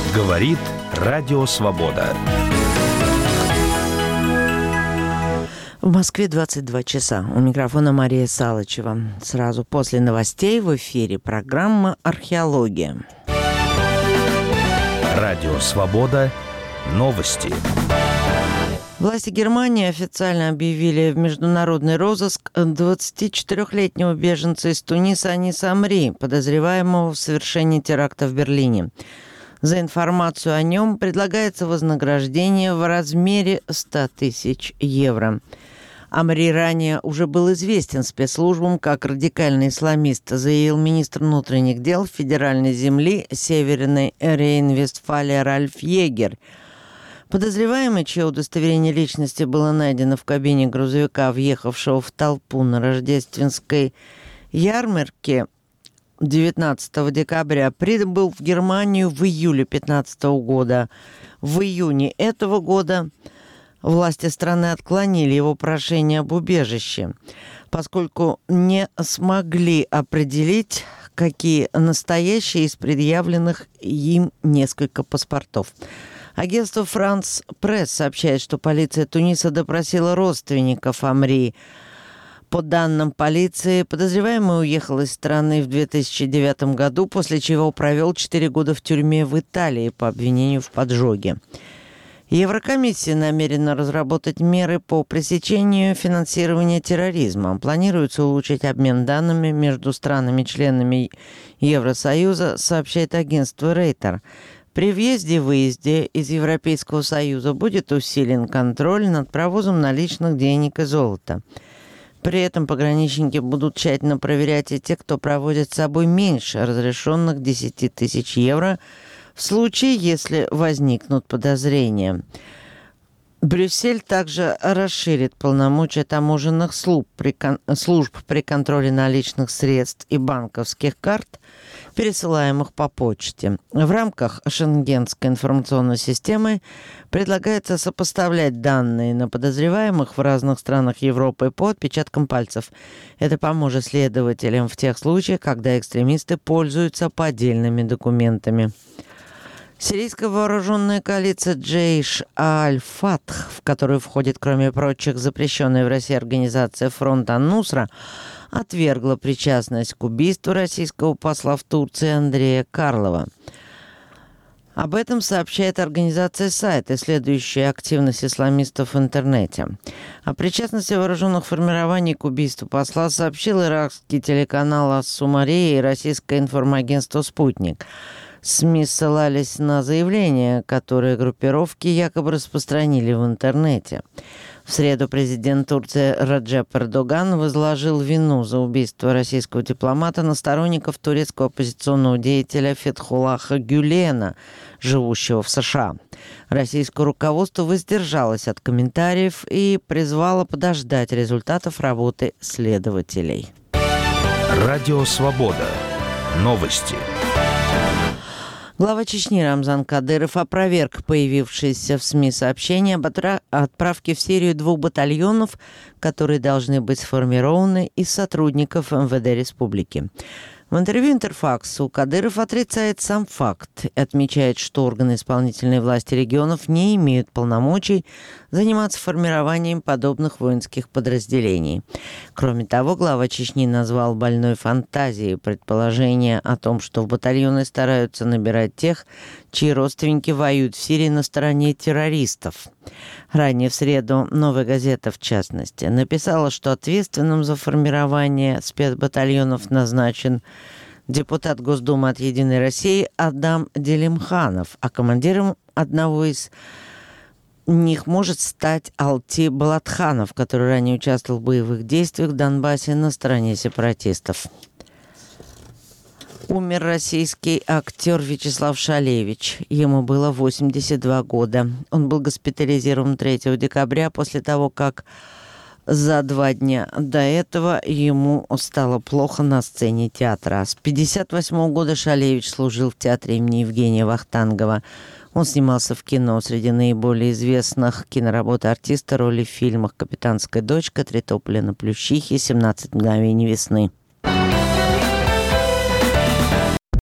Говорит Радио Свобода. В Москве 22 часа. У микрофона Мария Салычева. Сразу после новостей в эфире программа «Археология». Радио Свобода. Новости. Власти Германии официально объявили в международный розыск 24-летнего беженца из Туниса Аниса Амри, подозреваемого в совершении теракта в Берлине. За информацию о нем предлагается вознаграждение в размере 100 тысяч евро. Амри ранее уже был известен спецслужбам как радикальный исламист, заявил министр внутренних дел федеральной земли Северной Рейн-Вестфалии Ральф Егер. Подозреваемый, чье удостоверение личности было найдено в кабине грузовика, въехавшего в толпу на рождественской ярмарке 19 декабря, прибыл в Германию в июле 2015 года. В июне этого года власти страны отклонили его прошение об убежище, поскольку не смогли определить, какие настоящие из предъявленных им несколько паспортов. Агентство «Франс Пресс» сообщает, что полиция Туниса допросила родственников Амри. По данным полиции, подозреваемый уехал из страны в 2009 году, после чего провел 4 года в тюрьме в Италии по обвинению в поджоге. Еврокомиссия намерена разработать меры по пресечению финансирования терроризма. Планируется улучшить обмен данными между странами-членами Евросоюза, сообщает агентство Рейтер. При въезде и выезде из Европейского Союза будет усилен контроль над провозом наличных денег и золота. При этом пограничники будут тщательно проверять и тех, кто проводит с собой меньше разрешенных 10 тысяч евро, в случае, если возникнут подозрения. Брюссель также расширит полномочия таможенных служб при контроле наличных средств и банковских карт, пересылаемых по почте. В рамках Шенгенской информационной системы предлагается сопоставлять данные на подозреваемых в разных странах Европы по отпечаткам пальцев. Это поможет следователям в тех случаях, когда экстремисты пользуются поддельными документами. Сирийская вооруженная коалиция Джейш Аль-Фатх, в которую входит, кроме прочих, запрещенная в России организация Фронт Ан-Нусра, отвергла причастность к убийству российского посла в Турции Андрея Карлова. Об этом сообщает организация «Сайт», исследующая активность исламистов в интернете. О причастности вооруженных формирований к убийству посла сообщил иракский телеканал «Ас-Сумария» и российское информагентство «Спутник». СМИ ссылались на заявления, которые группировки якобы распространили в интернете. В среду президент Турции Раджеп Эрдоган возложил вину за убийство российского дипломата на сторонников турецкого оппозиционного деятеля Фетхуллаха Гюлена, живущего в США. Российское руководство воздержалось от комментариев и призвало подождать результатов работы следователей. Радио Свобода. Новости. Глава Чечни Рамзан Кадыров опроверг появившиеся в СМИ сообщения об отправке в Сирию 2 батальонов, которые должны быть сформированы из сотрудников МВД республики. В интервью Интерфаксу Кадыров отрицает сам факт и отмечает, что органы исполнительной власти регионов не имеют полномочий заниматься формированием подобных воинских подразделений. Кроме того, глава Чечни назвал больной фантазией предположение о том, что в батальоны стараются набирать тех, чьи родственники воюют в Сирии на стороне террористов. Ранее в среду «Новая газета», в частности, написала, что ответственным за формирование спецбатальонов назначен депутат Госдумы от «Единой России» Адам Делимханов, а командиром одного из них может стать Алти Балатханов, который ранее участвовал в боевых действиях в Донбассе на стороне сепаратистов. Умер российский актер Вячеслав Шалевич. Ему было 82 года. Он был госпитализирован 3 декабря после того, как за 2 дня до этого ему стало плохо на сцене театра. С 1958 года Шалевич служил в театре имени Евгения Вахтангова. Он снимался в кино. Среди наиболее известных киноработ артиста роли в фильмах «Капитанская дочка», «Три тополя на Плющихе», «17 мгновений весны».